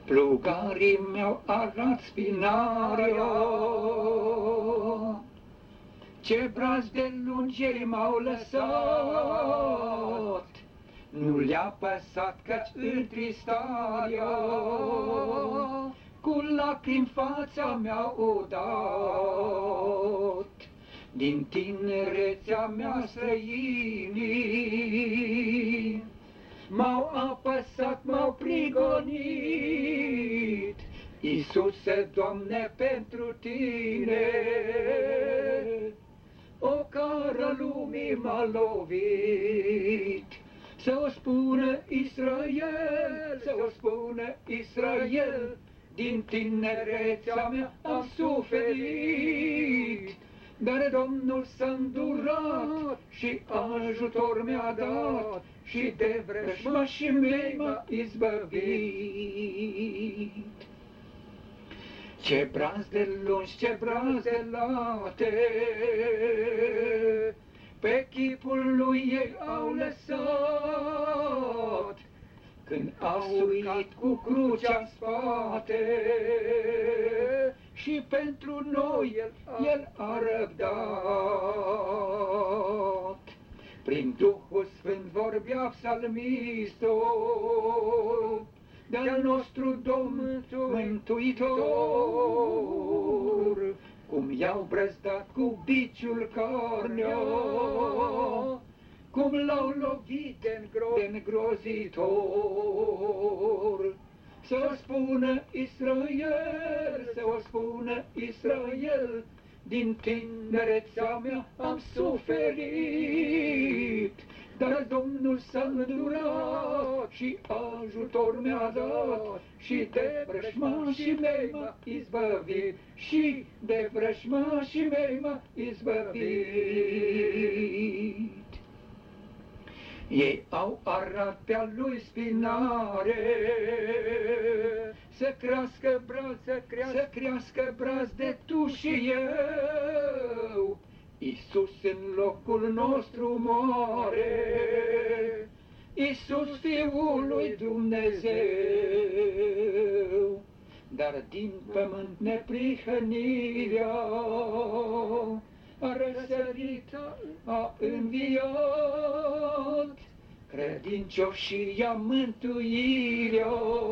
Plugarii mi-au arat spinaria, ce brazi de lungi ei m-au lăsat, nu le-a păsat căci întristarea, cu lacrimi fața mi-au dat. Din tinerețea mea străinii m-au apăsat, m-au prigonit. Iisuse, Doamne, pentru Tine o cară lumii m-a lovit. Să o spună Israel, să o spună Israel, din tinerețea mea am suferit. Dar Domnul s-a îndurat și ajutor mi-a dat și de vrăjmașii mei m-a izbăvit. Ce braze lungi, ce braze late, pe chipul lui ei au lăsat, când au suit cu crucea în spate, și pentru noi El a răbdat. Prin Duhul Sfânt vorbea psalmistul, de-al nostru Domn Mântuitor, cum i-au brăzdat cu biciul carnea, cum l-au lovit de îngrozitor. Să o spună Israel, să o spună Israel, din tinerețea mea am suferit. Dar Domnul s-a îndurat și ajutor mi-a dat și de vrăjmașii mei m-a izbăvit, și de vrăjmașii mei m-a izbăvit. Ei au arat pe-a lui spinare, să crească braz, să crească braz de tu și eu. Iisus în locul nostru moare, Iisus Fiul lui Dumnezeu. Dar din pământ neprihănirea a răsărit, a înviat, credincioșia mântuirea,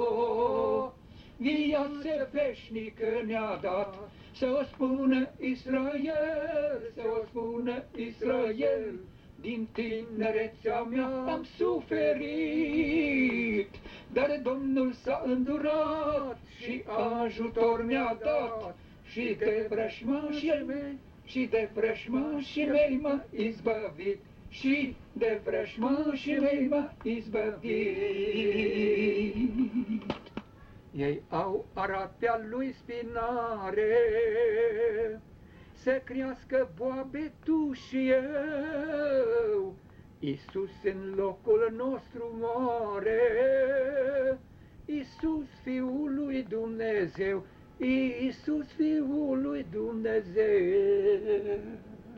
viață veșnică ne-a dat. Să o spună Israel, să o spună Israel, din tinerețea mea am suferit. Dar Domnul s-a îndurat și ajutor mi-a dat și de vrăjmașii mei, și de vrăjmașii mei m-a izbăvit, și de vrăjmașii mei m-a izbăvit. Ei au arat pe-a lui spinare, să crească boabe tu și eu. Iisus în locul nostru moare, Iisus Fiul lui Dumnezeu, Iisus Fiul lui Dumnezeu.